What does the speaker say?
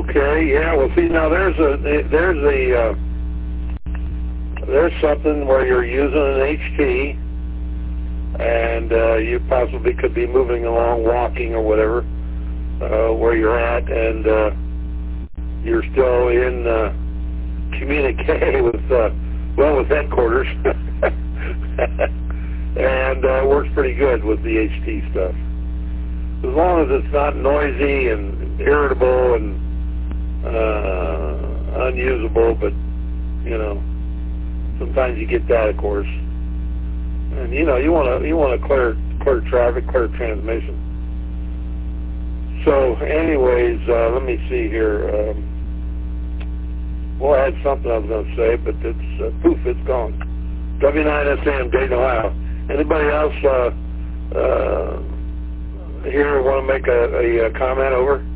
Okay, yeah. Well, see, now there's something where you're using an HT, and you possibly could be moving along, walking or whatever, where you're at, and you're still in communique with headquarters, and works pretty good with the HT stuff. As long as it's not noisy and irritable and unusable, but sometimes you get that, of course. And you want to clear traffic, clear transmission. So, anyways, let me see here. Well, I had something I was going to say, but it's poof, it's gone. W9SM, Dayton, Ohio. Anybody else here want to make a comment? Over.